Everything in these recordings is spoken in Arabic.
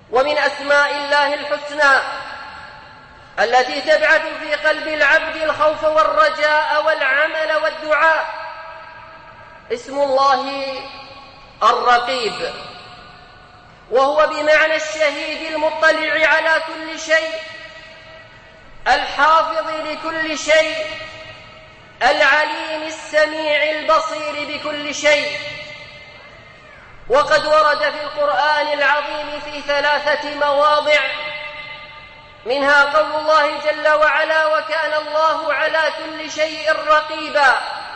ومن أسماء الله الحسنى التي تبعث في قلب العبد الخوف والرجاء والعمل والدعاء اسم الله الرقيب، وهو بمعنى الشهيد المطلع على كل شيء، الحافظ لكل شيء، العليم السميع البصير بكل شيء. وقد ورد في القرآن العظيم في 3 مواضع، منها قول الله جل وعلا: وكان الله على كل شيء رقيبا،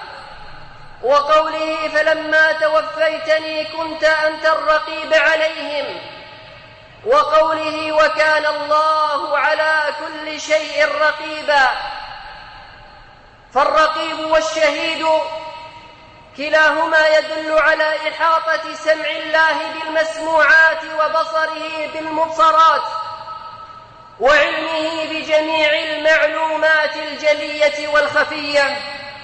وقوله: فلما توفيتني كنت أنت الرقيب عليهم، وقوله: وكان الله على كل شيء رقيبا. فالرقيب والشهيد كلاهما يدل على إحاطة سمع الله بالمسموعات وبصره بالمبصرات وعلمه بجميع المعلومات الجلية والخفية،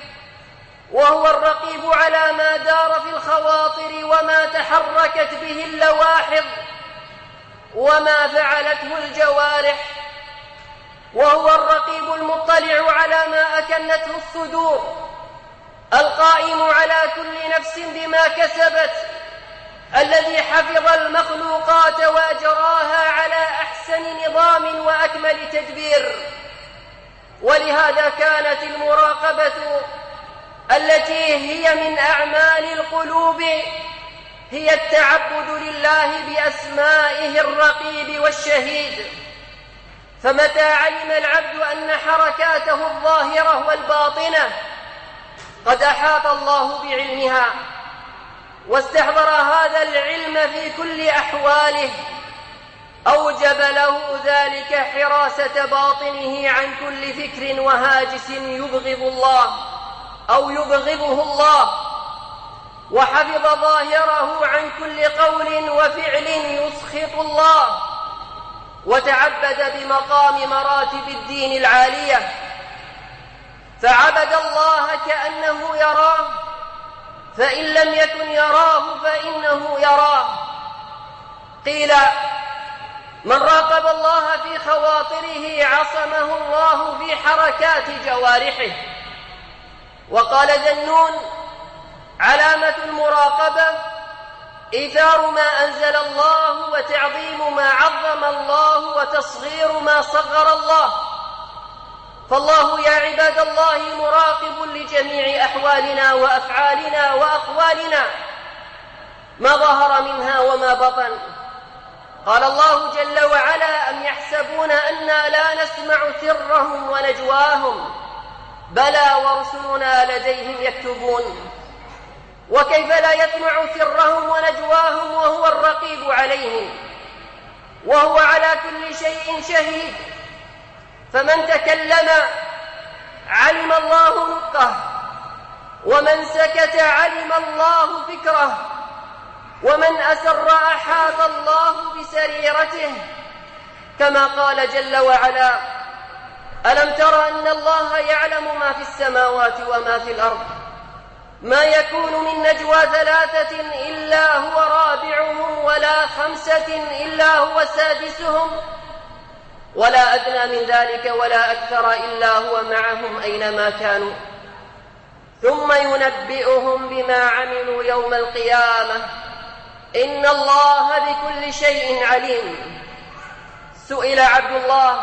وهو الرقيب على ما دار في الخواطر وما تحركت به اللواحظ وما فعلته الجوارح، وهو الرقيب المطلع على ما أكنته الصدور، القائم على كل نفس بما كسبت، الذي حفظ المخلوقات وأجراها على أحسن نظام وأكمل تدبير. ولهذا كانت المراقبة التي هي من أعمال القلوب هي التعبد لله بأسمائه الرقيب والشهيد. فمتى علم العبد أن حركاته الظاهرة والباطنة قد أحاط الله بعلمها واستحضر هذا العلم في كل أحواله، أوجب له ذلك حراسة باطنه عن كل فكر وهاجس يبغض الله أو يبغضه الله، وحفظ ظاهره عن كل قول وفعل يسخط الله، وتعبد بمقام مراتب الدين العالية، فعبد الله كأنه يراه، فإن لم يكن يراه فإنه يراه. قيل: من راقب الله في خواطره عصمه الله في حركات جوارحه. وقال ذنون: علامة المراقبة إيثار ما أنزل الله وتعظيم ما عظم الله وتصغير ما صغر الله. فالله يا عباد الله مراقب لجميع أحوالنا وأفعالنا وأقوالنا، ما ظهر منها وما بطن. قال الله جل وعلا: أم يحسبون أنا لا نسمع سرهم ونجواهم بلى ورسلنا لديهم يكتبون. وكيف لا يسمع سرهم ونجواهم وهو الرقيب عليهم وهو على كل شيء شهيد؟ فمن تكلم علم الله نطقه، ومن سكت علم الله فكره، ومن أسر أحاط الله بسريرته، كما قال جل وعلا: ألم تر أن الله يعلم ما في السماوات وما في الأرض، ما يكون من نجوى 3 إلا هو رابعهم ولا 5 إلا هو سادسهم ولا أدنى من ذلك ولا أكثر إلا هو معهم أينما كانوا ثم ينبئهم بما عملوا يوم القيامة إن الله بكل شيء عليم. سئل عبد الله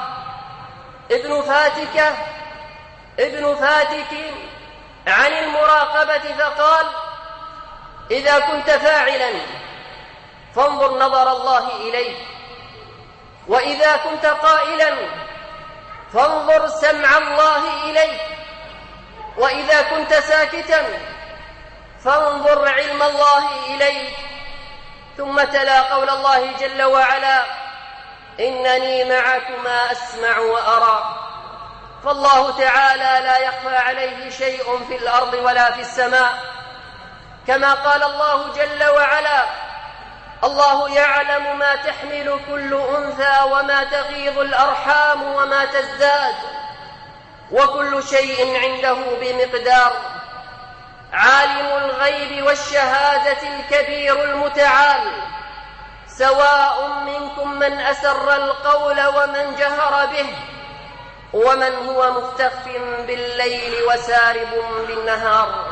ابن فاتك عن المراقبة فقال: إذا كنت فاعلا فانظر نظر الله إليك، وإذا كنت قائلا فانظر سمع الله إليك، وإذا كنت ساكتا فانظر علم الله إليك. ثم تلا قول الله جل وعلا: إنني معكما أسمع وأرى. فالله تعالى لا يخفى عليه شيء في الأرض ولا في السماء، كما قال الله جل وعلا: الله يعلم ما تحمل كل أنثى وما تغيض الأرحام وما تزداد وكل شيء عنده بمقدار. عالم الغيب والشهادة الكبير المتعال، سواء منكم من أسر القول ومن جهر به، ومن هو مستخف بالليل وسارب بالنهار.